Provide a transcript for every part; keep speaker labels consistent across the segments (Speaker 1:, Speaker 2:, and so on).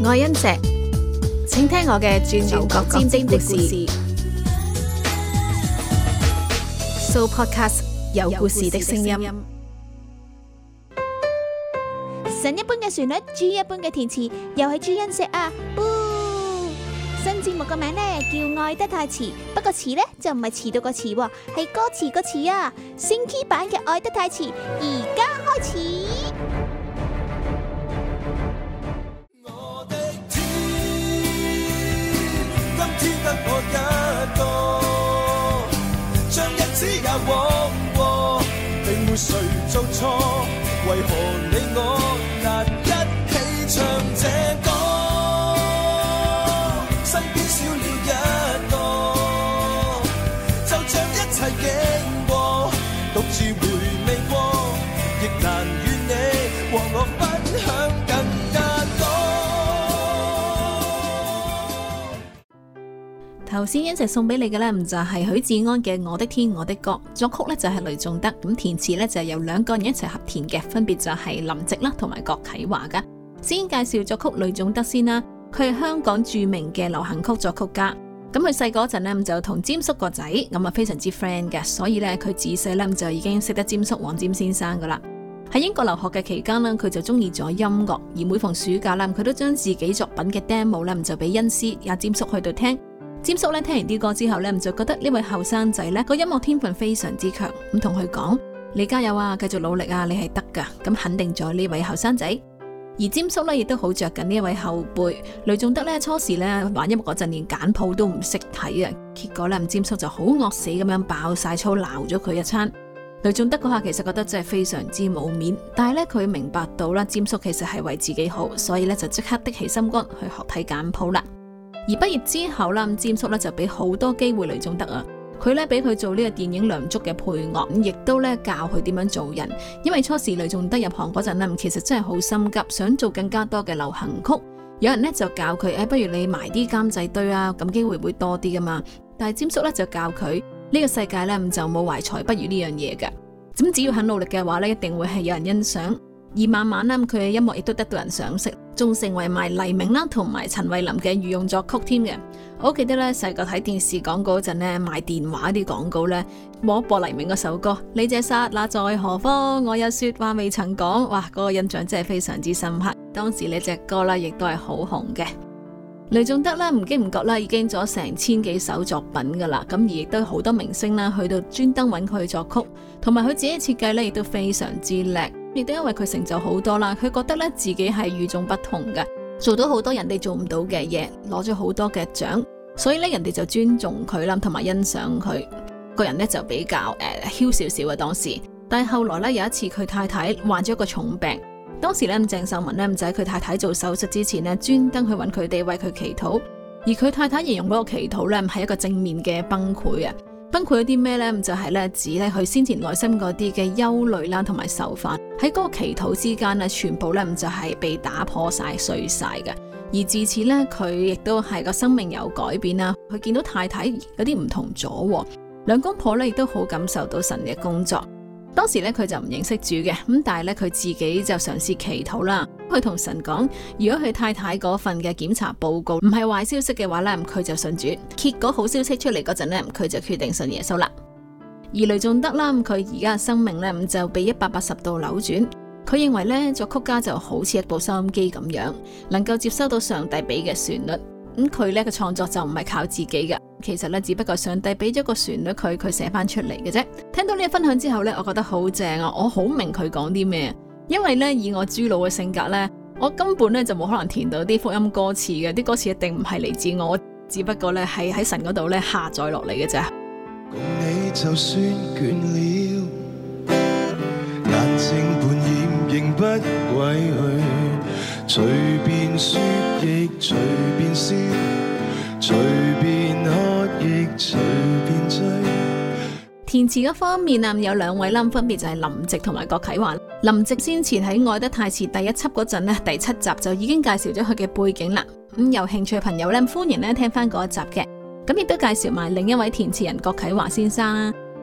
Speaker 1: 愛恩石，請聽我嘅轉牛角尖的故事。So Podcast 有故事的聲音。
Speaker 2: 神一般嘅旋律，豬一般嘅填詞，又係朱恩石啊！新節目個名呢叫愛得太遲，不過遲呢就唔係遲到個遲，係歌詞個詞啊！升 key 版嘅愛得太遲，而家開始。
Speaker 3: 我的天，今天得我一個，將日子也枉過，並沒誰做錯，為何你我難一起唱這歌？身邊少了一個，就像一切經過，獨自回味過，亦難與你和我分享更加多。
Speaker 1: 頭先一直送俾你嘅呢，就係許志安嘅《我的天我的歌》，作曲呢就係雷頌德，咁填詞呢就係由兩個人一齊合填嘅，分別就係林夕啦同埋郭啟華噶。先介紹作曲雷頌德先啦。佢係香港著名嘅流行曲作曲家，咁佢細嗰陣呢，就同詹叔個仔咁啊非常之 friend 嘅，所以咧佢自細咧就已經識得詹叔黃霑先生噶啦。喺英國留學嘅期間呢，佢就中意咗音樂，而每逢暑假啦，佢都將自己作品嘅 demo 咧就俾恩師阿詹叔去度聽。詹叔咧聽完啲歌之後咧，就覺得呢位後生仔咧個音樂天分非常之強，咁同佢講：你加油啊，繼續努力啊，你係得噶，咁肯定咗呢位後生仔。而詹叔咧亦都好着緊呢一位後輩雷頌德咧，初時咧玩音樂嗰陣連簡譜都唔識睇啊，結果咧詹叔就好惡死咁樣爆晒粗鬧咗佢一餐。雷頌德嗰下其實覺得真係非常之冇面，但係咧佢明白到啦，詹叔其實係為自己好，所以咧就即刻的起心肝去學睇簡譜啦。而畢業之後啦，詹叔咧就俾好多機會雷頌德啊。佢咧俾佢做呢個電影《梁祝》嘅配樂，亦都咧教佢點樣做人。因為初時雷頌德入行嗰陣咧，其實真係好心急，想做更加多嘅流行曲。有人咧就教佢，不如你埋啲監製堆啊，咁機會會多啲噶嘛。但係詹叔咧就教佢，呢個世界咧就冇懷才不遇呢樣嘢嘅。咁只要肯努力嘅話咧，一定會係有人欣賞。而慢慢咧，佢嘅音樂亦都得到人賞識，仲成為埋黎明啦同埋陳慧琳嘅御用作曲添嘅。我好記得咧，細個睇電視廣告嗰陣咧，賣電話啲廣告咧，播黎明嗰首歌，你這剎那在何方？我有說話未曾講。哇，嗰個印象真係非常之深刻。當時呢隻歌啦，亦都係好紅嘅。雷頌德啦，唔經唔覺啦，已經咗成千幾首作品噶啦。咁而亦都好多明星啦，去到專登揾佢作曲，同埋佢自己設計咧，亦都非常之叻。亦都因為佢成就好多啦，佢覺得咧自己係與眾不同嘅，做到好多人哋做唔到嘅嘢，攞咗好多嘅獎，所以咧人哋就尊重佢啦，同埋欣賞佢。個人咧就比較囂少少嘅當時，但係後來咧有一次佢太太患咗一個重病，當時咧鄭秀文咧就喺佢太太做手術之前咧專登去揾佢哋為佢祈禱，而佢太太形容嗰個祈禱咧係一個正面嘅崩潰啊。崩潰咗啲咩呢？就係咧指咧佢先前內心嗰啲嘅憂慮啦，同埋受煩喺嗰個祈禱之間咧，全部咧就係被打破晒、碎晒嘅。而自此咧，佢亦都係個生命有改變啦。佢見到太太有啲唔同咗，兩公婆咧亦都好感受到神嘅工作。當時咧佢就唔認識主嘅，咁但係咧佢自己就嘗試祈禱啦。佢同神講，如果佢太太嗰份嘅檢查報告唔係壞消息嘅話咧，佢就信主。結果好消息出嚟嗰陣咧，佢就決定信耶穌啦。而雷頌德啦，佢而家嘅生命咧就被180度扭轉。佢認為咧作曲家就好似一部收音機咁樣，能夠接收到上帝俾嘅旋律。咁佢咧嘅創作就唔係靠自己嘅，其實咧只不過上帝俾咗個旋律佢寫翻出嚟嘅啫。聽到呢個分享之後咧，我覺得好正啊！我好明佢講啲咩，因為咧以我豬佬嘅性格咧，我根本咧就冇可能填到啲福音歌詞嘅，啲歌詞一定唔係嚟自我，只不過咧係喺神嗰度咧下載落嚟嘅啫。
Speaker 3: 共你就算倦了，眼睛半掩仍不歸去，隨便說亦隨便笑，隨便喝亦隨便醉。
Speaker 1: 填詞嗰方面有兩位啦，分別就係林夕同埋郭啟華。林夕先前喺《愛得太遲》第一輯嗰陣咧，第7集就已經介紹咗佢嘅背景啦。有興趣嘅朋友咧，歡迎咧聽翻嗰一集嘅。咁亦都介紹埋另一位填詞人郭啟華先生啦。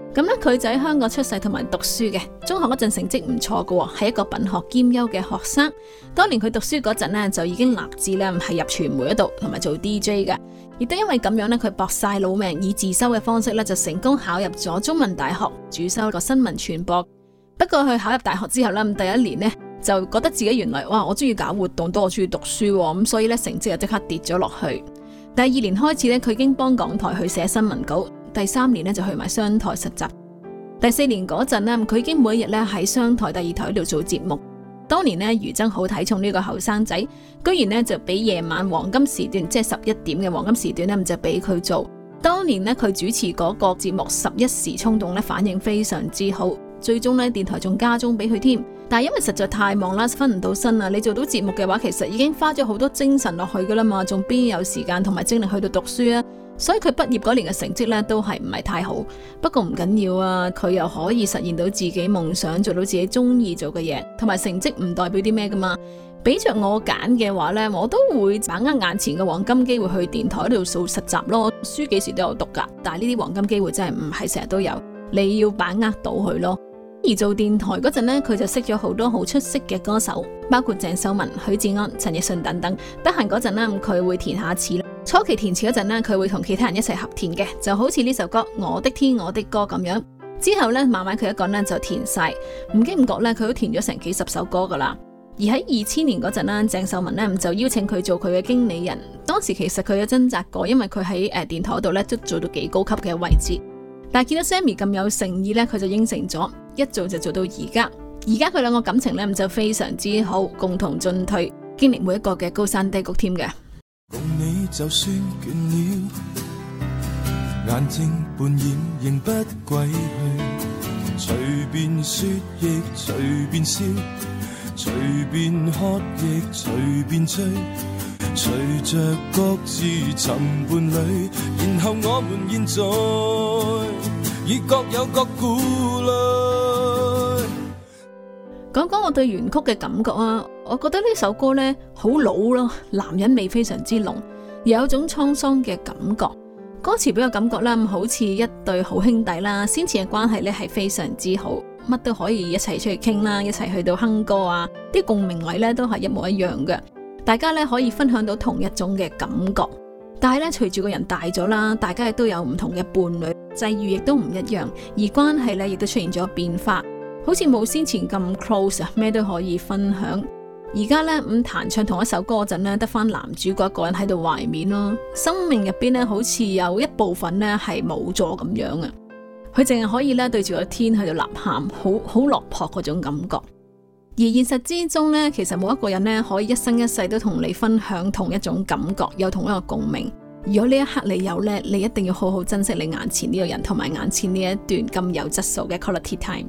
Speaker 1: 咁咧佢就喺香港出世同埋讀書嘅，中學嗰陣成績唔錯嘅，係一個品學兼優嘅學生。當年佢讀書嗰陣呢，就已經立志咧係入傳媒嗰度同埋做 DJ 嘅，亦都因為咁樣呢，佢搏晒老命以自修嘅方式咧就成功考入咗中文大學，主修個新聞傳播。不過佢考入大學之後咧，第一年呢，就覺得自己原來哇，我中意搞活動多過中意讀書，咁所以咧成績就即刻跌咗落去。第二年開始咧，佢已經幫港台去寫新聞稿。第三年咧就去埋商台實習。第四年嗰陣咧，佢已經每日咧喺商台第二台度做節目。當年咧，余真好睇重呢個後生仔，居然咧就俾夜晚黃金時段，即係11點嘅黃金時段咧，就俾佢做。當年咧佢主持嗰個節目11時衝動咧，反應非常之好，最終咧電台仲加鐘俾佢添。但係因為實在太忙啦，分唔到身啊！你做到節目嘅話，其實已經花咗好多精神落去噶啦嘛，仲邊有時間同埋精力去到讀書啊？所以佢畢業嗰年嘅成績咧都係唔係太好，不過唔緊要啊，佢又可以實現到自己夢想，做到自己中意做嘅嘢，同埋成績唔代表啲咩噶嘛。俾着我揀嘅話呢，我都會把握眼前嘅黃金機會去電台度做實習咯。書幾時都有讀噶，但係呢啲黃金機會真係唔係成日都有，你要把握到佢咯。而做電台嗰陣呢，佢就識咗好多好出色嘅歌手，包括鄭秀文、許志安、陳奕迅等等。得閒嗰陣呢，佢會填下詞。初期填詞嗰陣呢，佢會同其他人一齊合填嘅，就好似呢首歌《我的天我的歌》咁樣。之後呢，慢慢佢一個人就填晒，唔經唔覺呢，佢都填咗成幾十首歌噶啦。而喺2000年嗰陣呢，鄭秀文呢就邀請佢做佢嘅經理人。當時其實佢有掙扎過，因為佢喺電台度呢都做到幾高級嘅位置。但係見到 Sammy 咁有誠意呢，佢就應承咗，一做就做到而家。而家佢兩個感情呢就非常之好，共同進退，經歷每一個嘅高山低谷添嘅。
Speaker 3: 共你就算倦了，眼睛半掩仍不歸去，隨便說亦隨便笑，隨便喝亦隨便醉，隨着各自尋伴侶，然後我們現在已各有各顧慮。
Speaker 1: 講講我對原曲嘅感覺啊，我覺得呢首歌呢好老咯，男人味非常之濃，有種滄桑嘅感覺。歌詞俾我感覺啦，好似一對好兄弟啦，先前嘅關係呢係非常之好，乜都可以一齊出去傾啦，一齊去到哼歌啊，啲共鳴位呢都係一模一樣嘅，大家呢可以分享到同一種嘅感覺。但係呢，隨住個人大咗啦，大家亦都有唔同嘅伴侶，際遇亦都唔一樣，而關係呢亦都出現咗變化。好似冇先前咁 close 啊，咩都可以分享。而家呢，彈唱同一首歌嗰陣呢，得翻男主角一個人喺度懷緬咯。生命入邊呢，好似有一部分呢係冇咗咁樣啊。佢淨係可以呢對住個天喺度吶喊，好落魄嗰種感覺。而現實之中呢，其實冇一個人呢可以一生一世都同你分享同一種感覺，有同一個共鳴。如果呢一刻你有呢，你一定要好好珍惜你眼前呢個人，同埋眼前呢一段咁有質素嘅 quality time。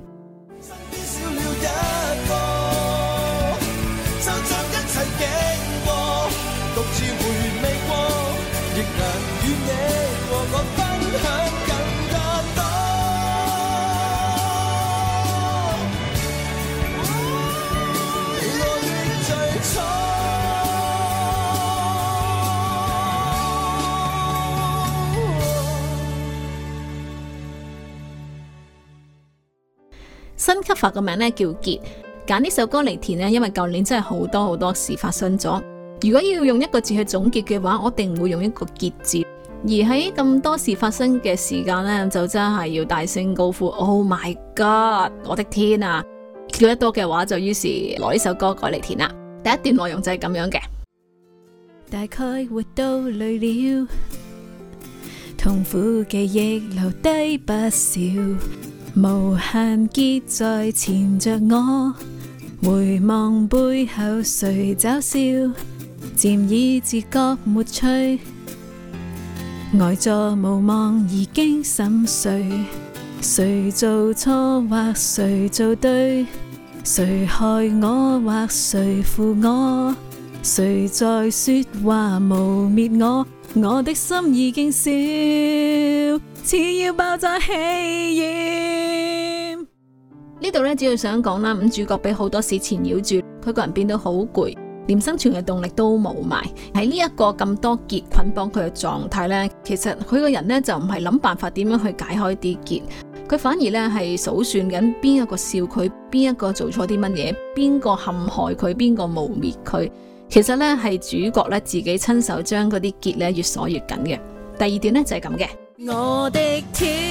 Speaker 1: 新cover個名呢叫結，揀呢首歌嚟填呢，因為舊年真係好多事發生咗。如果要用一個字去總結嘅話，我一定會用一個結字。而喺咁多事發生嘅時間呢，就真係要大聲高呼 Oh my God！ 我的天啊！叫得多嘅話，就於是攞呢首歌改嚟填啦。第一段內容就係咁樣嘅，大概活到累了，痛苦記憶留低不少。無限結在纏着我，回望背後誰嘲笑，漸已自覺沒趣，呆坐無望已經心碎，誰做錯或誰做對，誰害我或誰負我，誰在說話污蔑我，我的心已經燒，似要爆炸氣焰。呢度呢，只要想講啦，主角俾好多事纏繞住，佢個人變到好攰，連生存嘅動力都冇埋。喺呢一個咁多結捆綁佢嘅狀態呢，其實佢個人呢，就唔係諗辦法點樣去解開啲結， 佢反而咧係數算緊邊一個笑佢，邊一個做錯啲乜嘢，邊個陷害佢，邊個誣衊佢。其實咧係主角咧自己親手將嗰啲結咧越鎖越緊嘅。第二段咧就係咁嘅。我的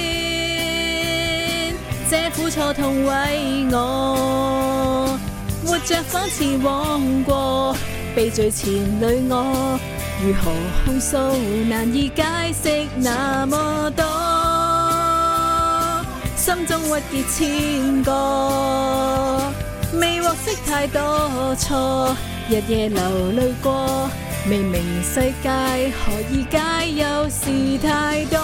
Speaker 1: 天，這苦楚痛為我，活着仿似枉過，被罪纏累我，如何控訴難以解釋那麼多，心中鬱結千個，未獲釋太多錯，日夜流淚過，未明世界何以解憂事太多，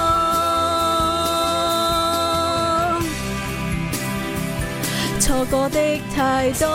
Speaker 1: 錯過的太多。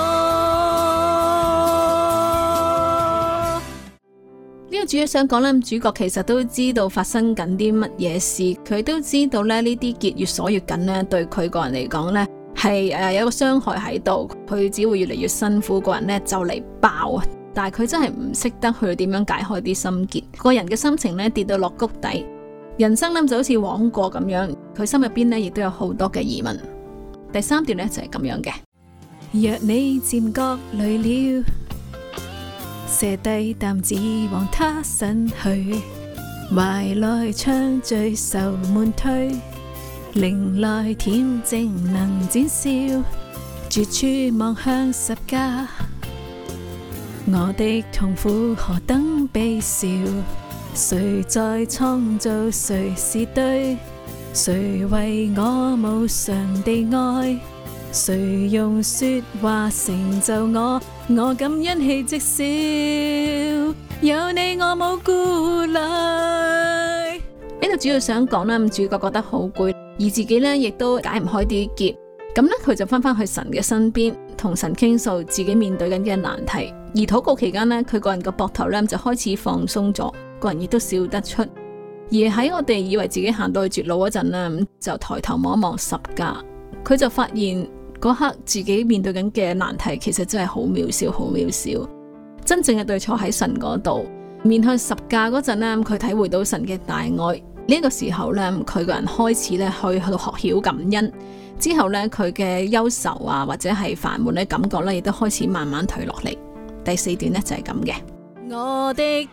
Speaker 1: 呢個主要想講咧，主角其實都知道發生緊啲乜嘢事，佢都知道咧呢啲結越鎖越緊咧，對佢個人嚟講咧係有一個傷害喺度，佢只會越嚟越辛苦，個人咧就嚟爆啊！但係佢真係唔識得去點樣解開啲心結，個人嘅心情咧跌到落谷底，人生咧就好似枉過咁樣，佢心入邊咧亦都有好多嘅疑問。第三段咧就係咁樣嘅。若你漸覺累了，卸低擔子往他身去，懷內暢醉愁悶退，靈來恬靜能展笑，絕處望向十架，我的痛苦何等悲笑，誰在創造誰是對，誰為我無償地愛，誰用說話成就我，我感恩氣即笑，有你我冇顧慮。呢度主要想講啦，主角覺得好攰，而自己咧亦都解唔開啲結，咁咧佢就翻返去神嘅身邊，同神傾訴自己面對緊嘅難題。而禱告期間咧，佢個人個膊頭咧就開始放鬆咗，個人亦都笑得出。而喺我哋以為自己行到去絕路嗰陣咧，就抬頭望一望十架，佢就發現嗰刻自己面對緊嘅難題其實真係好渺小，好渺小。真正嘅對錯喺神嗰度。面向十架嗰陣咧，佢體會到神嘅大愛。呢個時候咧，佢個人開始咧去到學曉感恩。之後咧，佢嘅憂愁啊，或者係煩悶嘅感覺咧，亦都開始慢慢退落嚟。第四段咧就係咁嘅。我的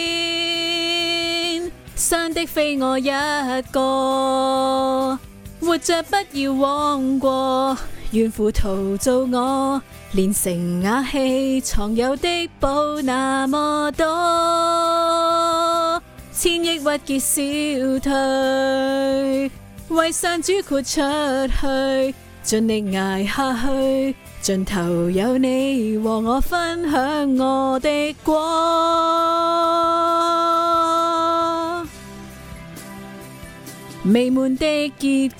Speaker 1: 天，傷的非我一個，活着不要枉過，願父陶造我，煉成瓦器，藏有的寶那麼多，千億鬱結消退，為上主豁出去，盡力捱下去，盡頭有你和我分享我的國，美滿的結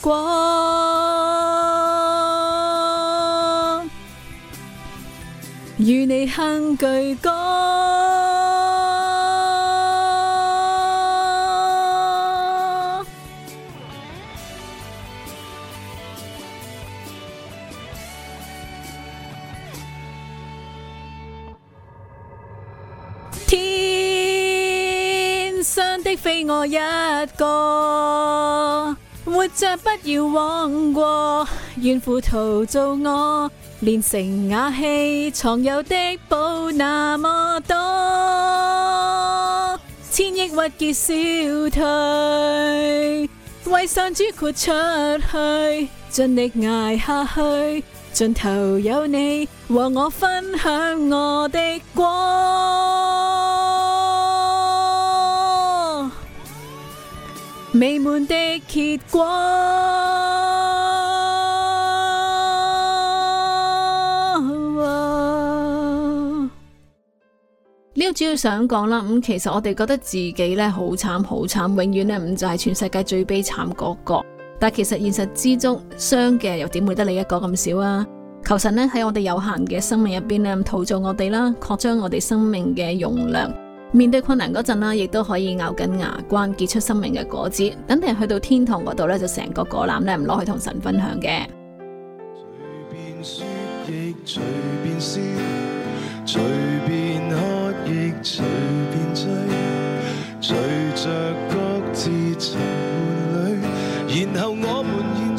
Speaker 1: 果，與你哼句歌。天上的非我一個，活着不要枉過，願父陶造我，煉成瓦器，藏有的寶那麼多，千億鬱結消退，為上主豁出去，盡力捱下去，盡頭有你和我分享我的國，美滿的結果。呢個主要想講啦，其實我哋覺得自己咧好慘好慘，永遠咧就係全世界最悲慘嗰個。但其實現實之中，傷嘅又點會得你一個咁少啊？求神咧喺我哋有限嘅生命入邊咧，陶造我哋啦，擴張我哋生命嘅容量。面對困難嗰陣啦，亦都可以咬緊牙關，結出生命嘅果子。等你去到天堂嗰度咧，就成個果籃咧唔攞去同神分享嘅。
Speaker 3: 隨便說亦隨便笑，隨便喝亦隨便醉，隨着各自尋伴侶，然後我們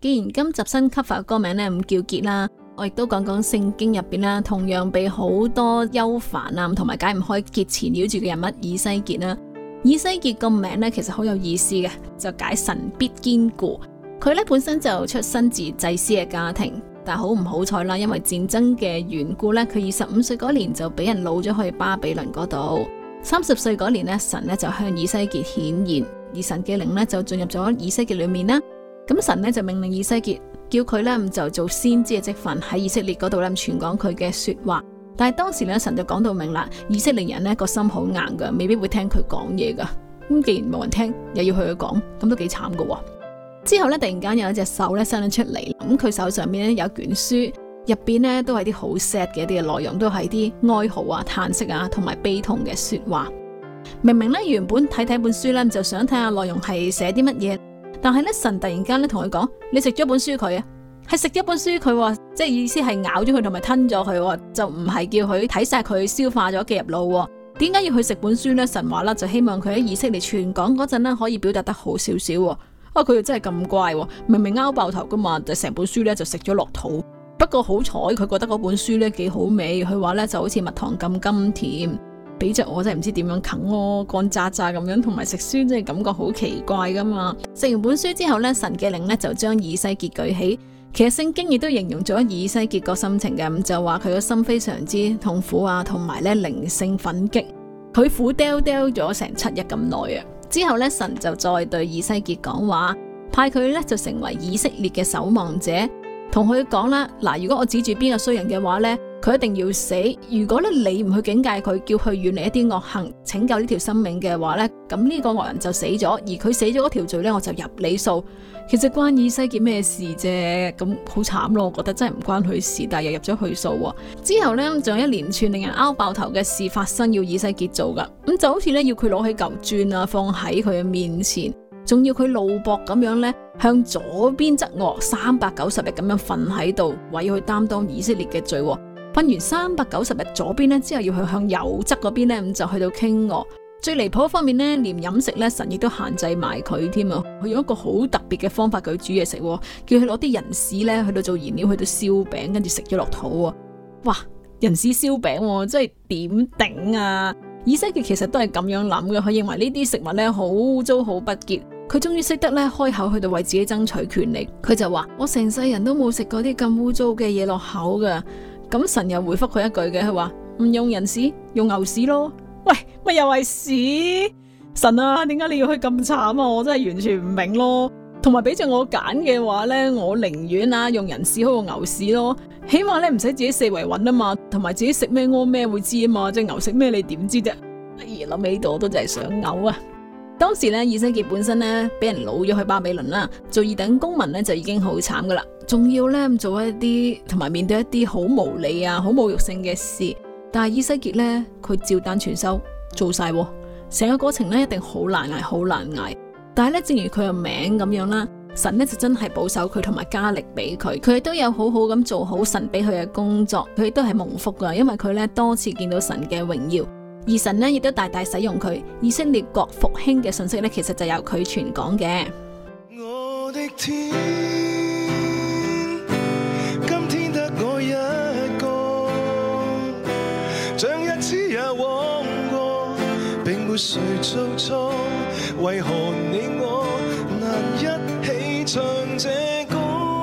Speaker 1: 既然今集新 cover 嘅歌名呢唔叫結啦，我亦都講講聖經入邊啦，同樣被好多憂煩啊同埋解唔開結纏繞住嘅人物以西結啦。以西結個名呢其實好有意思嘅，就解神必堅固。佢呢本身就出身自祭司嘅家庭，但係好唔好彩啦，因為戰爭嘅緣故呢，佢25歲嗰年就俾人擄咗去巴比倫嗰度。30歲嗰年呢，神呢就向以西結顯現，而神嘅靈呢就進入咗以西結裏面啦。咁神呢就命令以西結，叫佢呢就做先知嘅職分喺以色列嗰度呢傳講佢嘅說話。但係當時呢，神就講到明啦，以色列人呢個心好硬噶，未必會聽佢講嘢噶。咁既然冇人聽，又要佢講，咁都幾慘噶。之後呢，突然間有一隻手呢伸咗出嚟，咁佢手上面呢有卷書，入邊呢都係啲好 sad 嘅一啲嘅內容，都係啲哀嚎啊、嘆息啊同埋悲痛嘅說話。明明呢，原本睇本書呢，就想睇下內容係寫啲乜嘢，但係呢，神突然間呢同佢講：你食咗本書佢啊，係食咗本書佢，即係意思係咬咗佢同埋吞咗佢，就唔係叫佢睇晒佢消化咗記入腦。點解要去食本書呢？神話啦，就希望佢喺以色列傳講嗰陣呢，可以表達得好少少。佢又真係咁乖，明明拗爆頭噶嘛，就成本書呢就食咗落肚。不過好彩佢覺得嗰本書呢幾好味，佢話呢就好似蜜糖咁甘甜，俾着我真係唔知點樣啃咯，乾渣渣咁樣，同埋食書真係感覺好奇怪噶嘛。食完本書之後呢，神嘅靈呢就將以西結舉起。其實聖經亦都形容咗以西結個心情嘅，咁就話佢個心非常之痛苦啊，同埋咧靈性奮擊，佢苦丟丟咗成7日咁耐啊。之後咧，神就再對以西結講話，派佢咧就成為以色列嘅守望者，同佢講啦，嗱，如果我指住邊個衰人嘅話咧，佢一定要死。如果咧你唔去警戒佢，叫佢遠離一啲惡行，拯救呢條生命嘅話咧，咁呢個惡人就死咗，而佢死咗嗰條罪咧，我就入你數。其實關以西結咩事啫？咁好慘咯，我覺得真係唔關佢事，但係又入咗去數。之後呢，仲有一連串令人拗爆頭嘅事發生，要以西結做噶。咁就好似呢，要佢攞起嚿磚啊，放喺佢嘅面前，仲要佢露膊咁樣呢，向左邊側臥390日咁樣瞓喺度，為佢擔當以色列嘅罪。瞓完390日左邊呢，之後要佢向右側嗰邊呢，咁就去到傾臥。最離譜方面呢，連飲食呢，神亦都限制埋佢添啊！佢用一個好特別嘅方法佢煮嘢食，叫佢攞啲人屎呢去到做燃料，去到燒餅，跟住食咗落肚。哇！人屎燒餅，真係點頂啊！以西結其實都係咁樣諗嘅，佢認為呢啲食物呢好污糟好不潔。佢終於識得呢開口去到為自己爭取權利。佢就話：我成世人都冇食過啲咁污糟嘅嘢落口噶。咁神又回覆佢一句嘅，佢話：唔用人屎，用牛屎咯。喂，咪又係屎？神啊，點解你要去咁慘啊？我真係完全唔明咯。同埋俾住我揀嘅話呢，我寧願用人屎好過牛屎咯。起碼呢唔使自己四圍揾啊嘛，同埋自己食咩屙咩會知啊嘛。隻牛食咩你點知啫？哎呀，諗起度我都真係想嘔啊！當時呢，以西結本身呢俾人擄咗去巴比倫啦，做二等公民呢就已經好慘噶啦，仲要呢做一啲同埋面對一啲好無理啊、好侮辱性嘅事。但係以西結呢，佢照單全收做晒，成個過程呢一定好難捱，好難捱。但係呢，正如佢個名咁樣啦，神呢就真係保守佢同埋加力俾佢，佢亦都有好好咁做好神俾佢嘅工作，佢亦都係蒙福噶，因為佢呢多次見到神嘅榮耀，而神呢亦都大大使用佢，以色列國復興嘅信息呢，其實就由佢傳講嘅。
Speaker 3: 我的天，今天得我一個，像一次也枉過，並沒誰做錯，為何你我難一起唱這歌？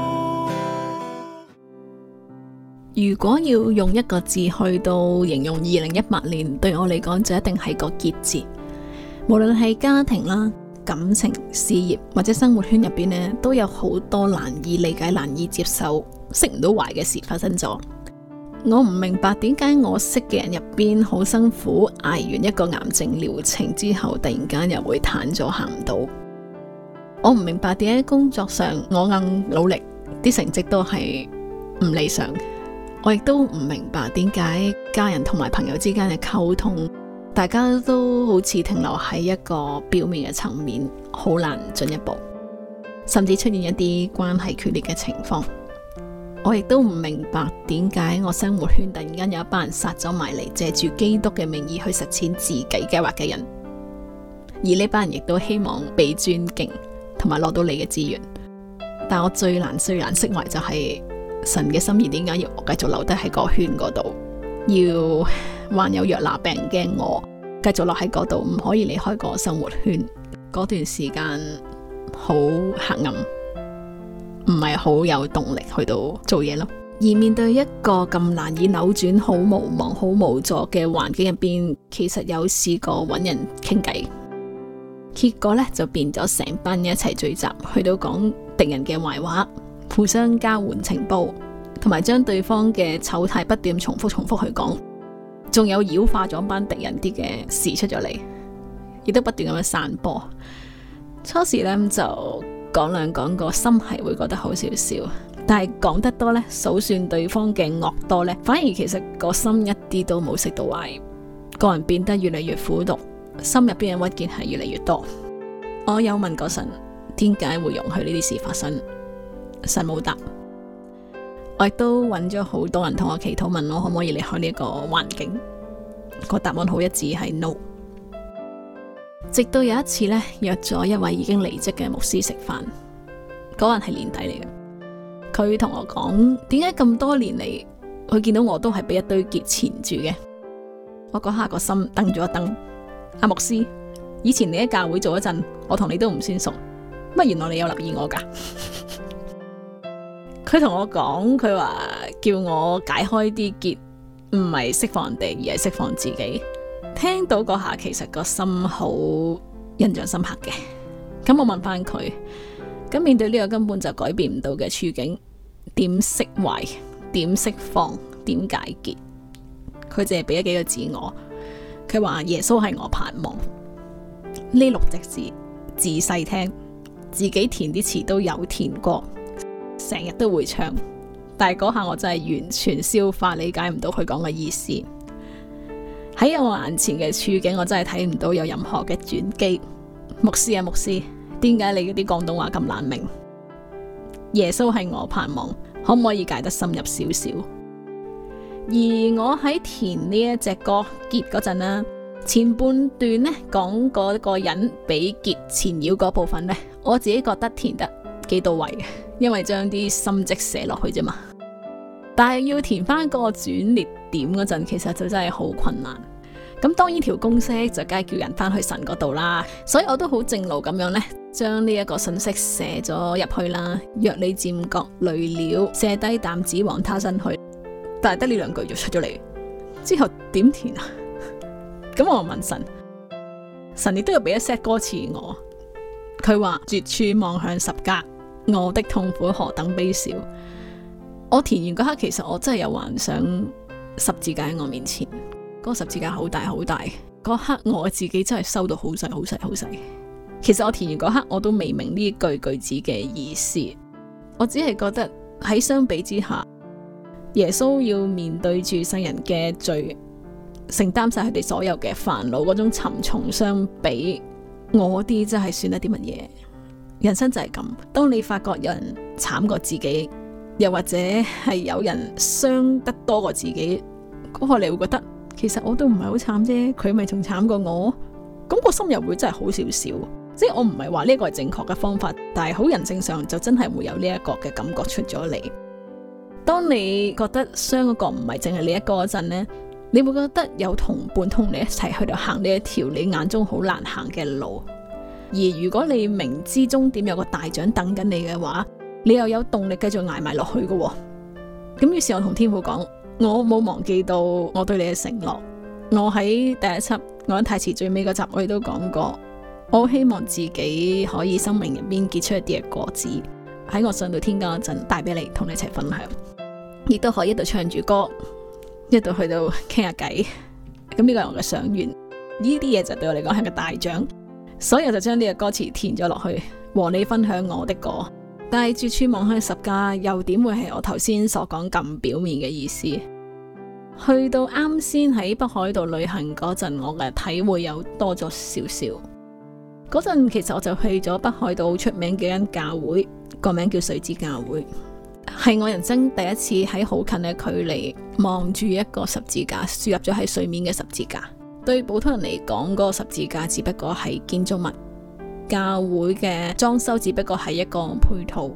Speaker 1: 如果要用一個字去到形容2018年，對我嚟講就一定係個結字。無論係家庭啦、感情、事業或者生活圈入邊呢，都有好多難以理解、難以接受、釋唔到懷嘅事發生咗。我唔明白點解我識嘅人入邊好辛苦捱完一個癌症療程之後，突然間又會癱咗行唔到。我唔明白點解工作上我硬努力，啲成績都係唔理想。我亦都唔明白點解家人同埋朋友之間嘅溝通，大家都好似停留喺一個表面嘅層面，好難進一步，甚至出現一啲關係決裂嘅情況。我亦都唔明白點解我生活圈突然間有一班人殺咗埋嚟，借住基督嘅名義去實踐自己計劃嘅人，而呢班人亦都希望被尊敬同埋攞到你嘅資源。 但我最難釋懷就係神嘅心意點解要我繼續留低喺個圈嗰度，要患有約拿病嘅我繼續落喺嗰度，唔可以離開個生活圈。嗰段時間好黑暗，唔係好有動力去到做嘢咯。而面對一個咁難以扭轉、好無望、好無助嘅環境入邊，其實有試過揾人傾偈，結果呢就變咗成班人一齊聚集，去到講敵人嘅壞話，互相交換情報，同埋將對方嘅醜態不斷重複去講，仲有妖化咗班敵人啲嘅事出咗嚟，亦都不斷咁樣散播。初時呢就講兩講個心係會覺得好少少，但係講得多呢，數算對方嘅惡多呢，反而其實個心一啲都冇釋到懷，個人變得越嚟越苦毒，心入邊嘅鬱結係越嚟越多。我有問過神點解會容許呢啲事發生，神冇答。我亦都揾咗好多人同我祈禱，問我可唔可以離開呢個環境，個答案好一致係 no。直到有一次呢，約咗一位已經離職嘅牧師食飯，嗰人係年底嚟嘅。佢同我講，點解咁多年嚟佢見到我都係俾一堆結纏住嘅。我嗰下個心噔咗一噔。阿牧師，以前你喺教會做一陣，我同你都唔算熟，乜原來你有留意我噶？佢同我講，佢話叫我解開啲結，唔係釋放人哋，而係釋放自己。聽到嗰下，其實個心好印象深刻嘅。咁我問翻佢，咁面對呢個根本就改變唔到嘅處境，點釋懷？點釋放？點解結？佢淨係俾咗幾個字我，佢話耶穌係我盼望。呢6隻字自細聽，自己填啲詞都有填過，成日都會唱，但係嗰下我真係完全消化理解唔到佢講嘅意思。喺我眼前嘅處境，我真係睇唔到有任何嘅轉機。牧師啊牧師，點解你嗰啲廣東話咁難明？耶穌係我盼望，可唔可以解得深入少少？而我喺填呢一隻歌結嗰陣啦，前半段呢講嗰個人俾結纏繞嗰部分呢，我自己覺得填得幾到位嘅，因為將啲心跡寫落去啫嘛。但係要填翻個轉捩點嗰陣，其實就真係好困難。咁當然條公式就梗係叫人翻去神嗰度啦，所以我都好正路咁樣呢，將呢一個信息寫咗入去啦。若你漸覺累了，卸低擔子往他身去。但係得呢2句就出咗嚟，之後點填啊？咁我問神，神亦都有俾一 set 歌詞我。佢話絕處望向十架，我的痛苦何等悲小。我填完嗰刻，其實我真係有幻想十字架喺我面前，嗰個十字架好大好大。嗰刻我自己真係收到好細好細好細。其實我填完嗰刻，我都未明呢句句子嘅意思。我只係覺得喺相比之下，耶穌要面對住世人嘅罪，承擔晒佢哋所有嘅煩惱，嗰種沉重相比，我啲真係算得啲乜嘢？人生就係咁，當你發覺有人慘過自己，又或者係有人傷得多過自己，嗰個你會覺得其實我都唔係好慘啫，佢咪仲慘過我？咁個心又會真係好少少。即係我唔係話呢個係正確嘅方法，但係好人性上就真係會有呢一個嘅感覺出咗嚟。當你覺得傷嗰個唔係淨係你一個嗰陣呢，你會覺得有同伴同你一齊去到行呢一條你眼中好難行嘅路。而如果你明知終點有個大獎等緊你嘅話，你又有動力繼續捱埋落去嘅。咁於是我同天父講，我冇忘記到我對你嘅承諾。我喺第一輯愛得太遲最尾嗰集我亦都講過，我希望自己可以生命入邊結出一啲嘅果子，喺我上到天家嗰陣帶俾你，同你一齊分享，亦都可以一度唱住歌，一度去到傾下偈。咁呢個係我嘅想願，呢啲嘢就對我嚟講係個大獎，所以我就將呢個歌詞填咗落去，和你分享我的歌。但係絕處望向十架，又點會係我頭先所講咁表面嘅意思？去到啱先喺北海道旅行嗰陣，我嘅體會又多咗少少。嗰陣其實我就去咗北海道出名嘅間教會，個名叫水之教會，係我人生第一次喺好近嘅距離望住一個十字架，輸入咗喺水面嘅十字架。對普通人嚟講，嗰個十字架只不過係建築物，教會嘅裝修只不過係一個配套，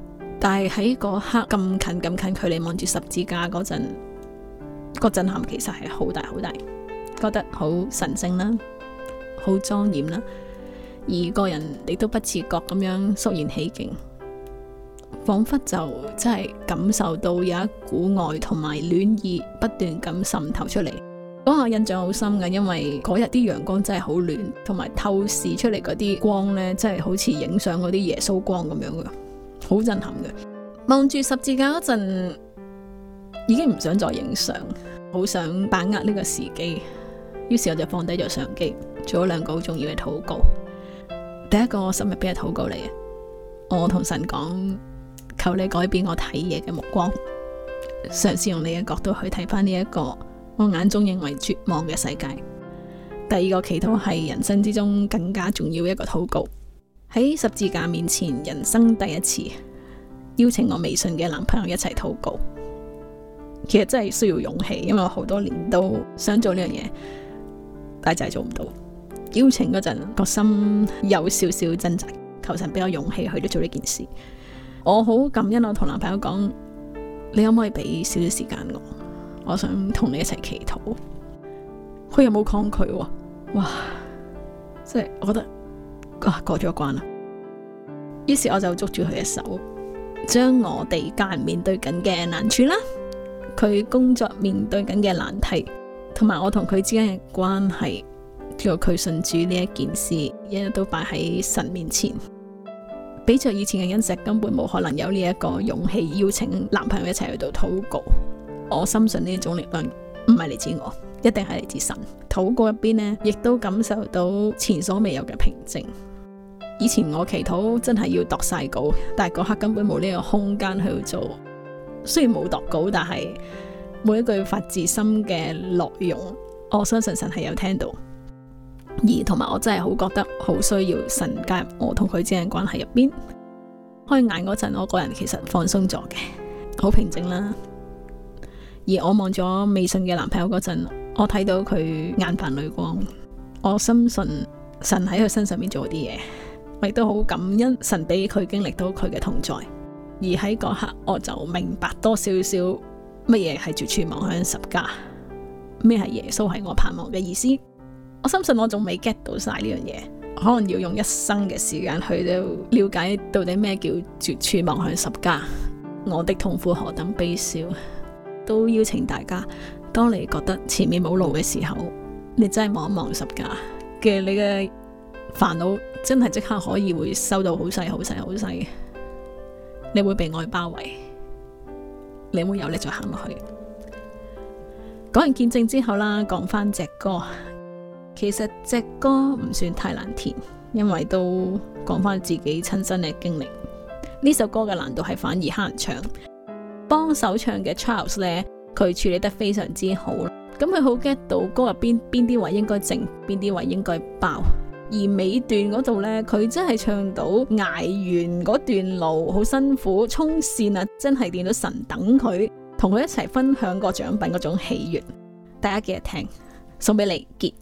Speaker 1: 但係喺嗰刻咁近距離望住十字架嗰陣，個震撼其實係好大好大，覺得好神聖啦，好莊嚴啦，而個人亦都不自覺咁樣肅然起敬，仿佛就真係感受到有一股愛同埋暖意不斷咁滲透出嚟。嗰下印象好深嘅，因為嗰日啲陽光真係好暖，同埋透視出嚟嗰啲光呢，真係好似影相嗰啲耶穌光咁樣嘅，好震撼嘅。望住十字架嗰陣，已經唔想再影相，好想把握呢個時機。於是我就放低咗相機，做咗2個好重要嘅禱告。第一個我深入邊嘅禱告嚟嘅，我同神講，求你改變我睇嘢嘅目光，嘗試用你嘅角度去睇翻呢一個我眼中認為絕望嘅世界。第2個祈禱係人生之中更加重要一個禱告，喺十字架面前，人生第一次邀請我微信嘅男朋友一齊禱告。其實真係需要勇氣，因為我好多年都想做呢樣嘢，但係就係做唔到。邀請嗰陣個心有少少掙扎，求神俾我勇氣去到做呢件事。我好感恩，我同男朋友講，你可唔可以俾少少時間我想同你一齊祈禱。佢有冇抗拒喎？哇！即係我覺得過咗關啦。於是我就捉住佢嘅手，將我哋家人面對緊嘅難處啦，佢工作面對緊嘅難題，同埋我同佢之間嘅關係，叫佢信主呢一件事，一日都擺喺神面前。比着以前嘅恩石，根本冇可能有呢一個勇氣邀請男朋友一齊去到禱告。我深信呢種力量唔係嚟自我，一定係嚟自神。禱告入邊呢，亦都感受到前所未有嘅平靜。以前我祈禱真係要度晒稿，但係嗰刻根本冇呢個空間去做。雖然冇度稿，但係每一句發自心嘅內容，我相信神係有聽到。而同埋我真係好覺得好需要神介入我同佢之間關係入邊。開眼嗰陣，我個人其實放鬆咗嘅，好平靜啦。而我望咗微信嘅男朋友嗰陣，我睇到佢眼泛淚光。我深信神喺佢身上面做啲嘢，我亦都好感恩神俾佢經歷到佢嘅同在。而喺嗰刻，我就明白多少少乜嘢係絕處望向十架，咩係耶穌係我盼望嘅意思。我深信我仲未 get 到晒呢樣嘢，可能要用一生嘅時間去到了解到底咩叫絕處望向十架，我的痛苦何等悲傷。都邀請大家，當你覺得前面冇路嘅時候，你真係望一望十架嘅，你嘅煩惱真係即刻可以會收到好細好細好細，你會被愛包圍，你會有力再行落去。講完見證之後啦，講翻隻歌。其實隻歌唔算太難填，因為都講翻自己親身嘅經歷。呢首歌嘅難度係反而黑人唱，幫手唱嘅 Charles 呢，佢處理得非常之好。咁佢好 get 到歌入邊啲位應該靜，邊啲位應該爆。而尾段嗰度呢，佢真係唱到捱完嗰段路好辛苦，衝線啊，真係見到神等佢，同佢一齊分享個獎品嗰種喜悅。大家記得聽，送俾你結。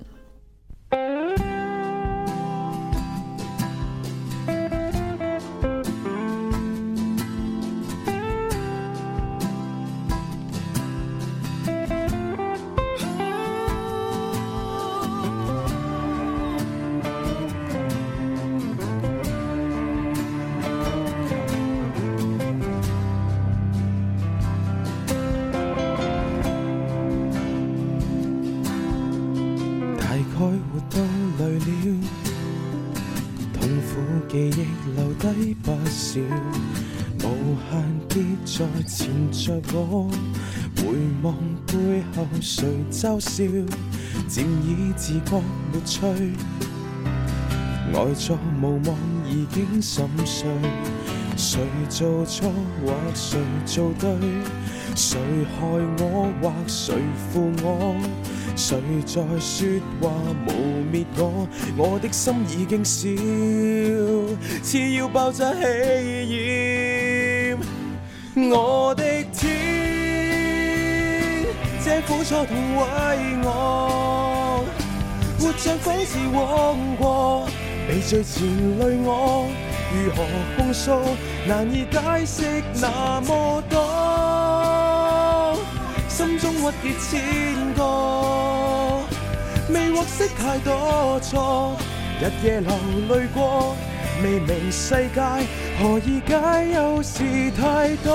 Speaker 3: 活到累了，痛苦記憶留低不少，無限跌在纏着我，回望背後誰嘲笑，漸已自覺沒趣，呆作無望已經心碎，誰做錯或誰做對，誰害我或誰負我，誰在說話污蔑我，我的心已經燒，似要爆炸氣焰。我的天，這苦楚痛為我，活像仿似枉過，被罪纏累我， 如何控訴，難以解釋那麼多，心中鬱結千個，未獲釋太多錯，日夜流淚過，未明世界何以解憂事太多，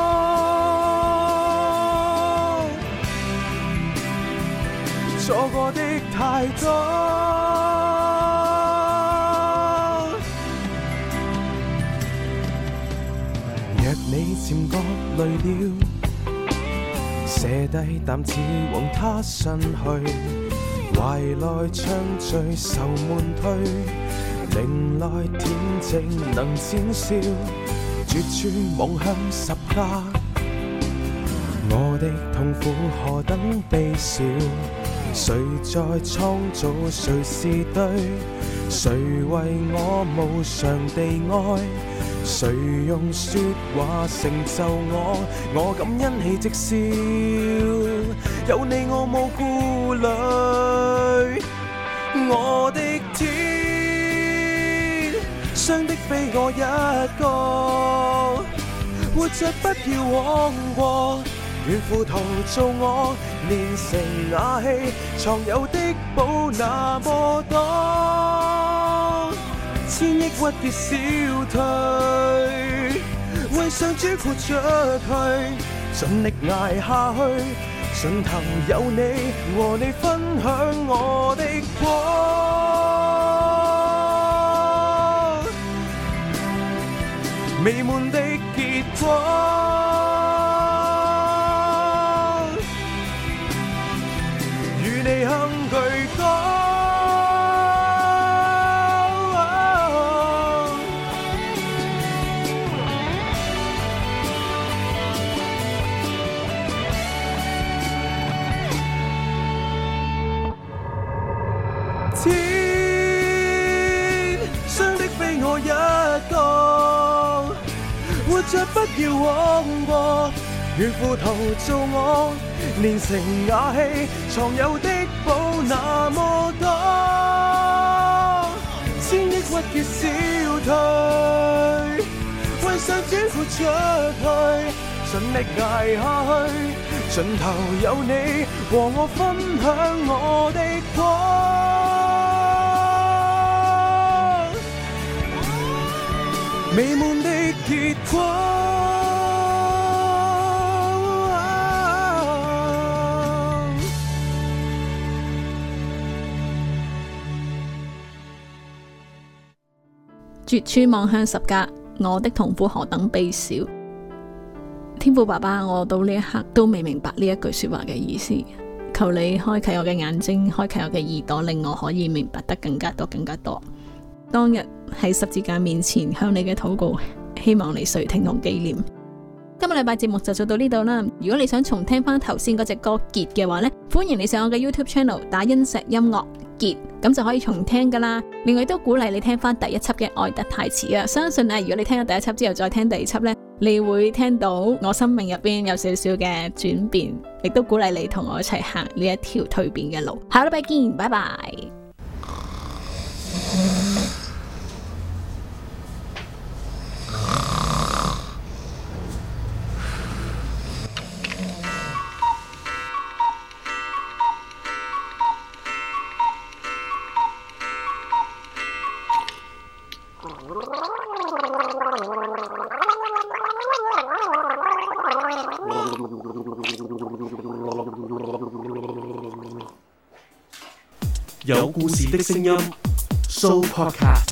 Speaker 3: 錯過的太多。若你漸覺累了，瀉低擔子往他身去，懷來暢聚愁悶退，靈來恬靜能展笑，絕處望向十架，我的痛苦何等悲小，誰在創造誰是對，誰為我無償地愛，誰用說話成就我敢因喜即笑，有你我無顧慮，我的天，傷的非我一個，活着不要枉過，願赴途做我，練成雅氣，藏有的寶那麼多，千億鬱結消退，為上主豁出去，盡力捱下去，盡頭有你，和你分享我的光，美滿的結果。你向巨高，天，傷的非我一個，活着不要枉過，願赴途做我，練成雅氣，藏有的寶那麼多，千億鬱結消退，為上主豁出去，盡力捱下去，盡頭有你和我分享我的光，美滿的結果。
Speaker 1: 絕處望向十架，我的痛苦何等悲小。天父爸爸，我到呢一刻都未明白呢一句說話嘅意思，求你開啟我嘅眼睛，開啟我嘅耳朵，令我可以明白得更加多更加多。當日喺十字架面前向你嘅禱告，希望你垂聽同紀念。今個禮拜節目就做到呢度啦。如果你想重聽翻頭先嗰隻歌結嘅話呢，歡迎你上我嘅 YouTube Channel 打殷石音樂結，咁就可以重聽噶啦。另外都鼓勵你聽翻第一輯嘅愛得太遲啊！相信如果你聽咗第一輯之後再聽第二輯呢，你會聽到我生命入邊有少少嘅轉變，亦都鼓勵你同我一齊行呢一條蛻變嘅路。下個禮拜見，拜拜。
Speaker 4: 有故事的聲音 Show Podcast。